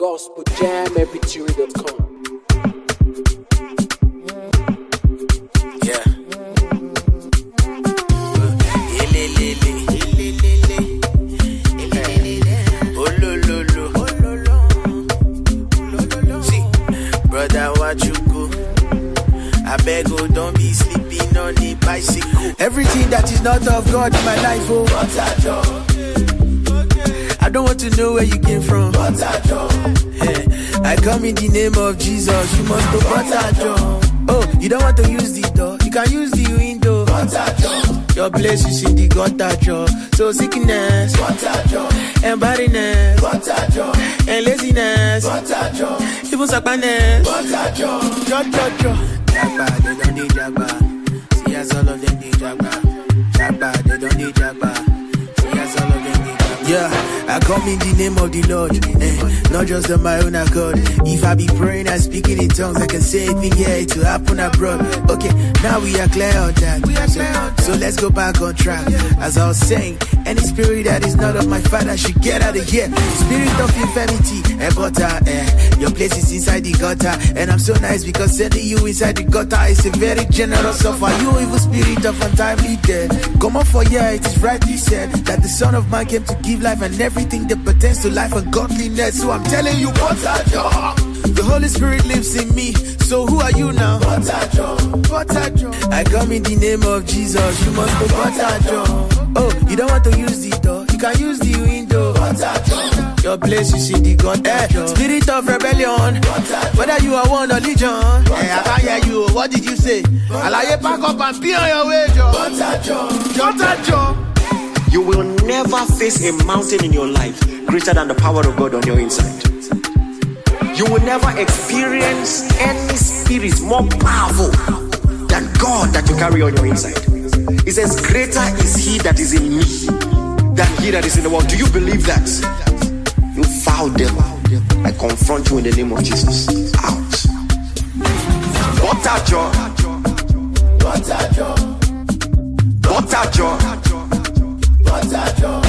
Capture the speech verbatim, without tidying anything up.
gospel jam m p three dot com. Yeah. See, brother, what you go? I beg, oh, don't be sleeping on the bicycle. Everything that is not of God in my life, oh, what a job. I don't want to know where you came from. What a job. Hey, I come in the name of Jesus. You must know what a job. Oh, you don't want to use the door, you can use the window. What a job. Your place is in the gutter job. So sickness, what a job. And barrenness, what a job. And laziness, what a job. Even sadness, what a job. Job, job, job. Jabba, they don't need Jabba. See as all of them need Jabba. Jabba, they don't need Jabba. See as all of them need Jabba. Yeah, I come in the name of the Lord, eh, not just on my own accord. If I be praying and speaking in tongues, I can say anything here, it will happen abroad. Okay, now we are clear on that. So, so let's go back on track. As I was saying, any spirit that is not of my father should get out of here. Spirit of infirmity, eh, gutter, eh, your place is inside the gutter. And I'm so nice because sending you inside the gutter is a very generous offer. You evil spirit of untimely death, come up for here, it is rightly said that the Son of Man came to give life and everything that pertains to life and godliness. So I'm telling you, what a job. The Holy Spirit lives in me. So who are you now? What a job. What a job. I come in the name of Jesus. You must know what a job. Oh, you don't want to use the door, you can use the window. What a job. Your place is in the God. Eh, spirit of rebellion. Whether you are one or legion. Eh, I can't hear you. What did you say? Alaye, pack up and be on your way, Joe. What a job. What a job. You will never face a mountain in your life greater than the power of God on your inside. You will never experience any spirit more powerful than God that you carry on your inside. It says, greater is he that is in me than he that is in the world. Do you believe that? You foul devil, I confront you in the name of Jesus. Out. What a joy. What a joy. What a joy. What a joy.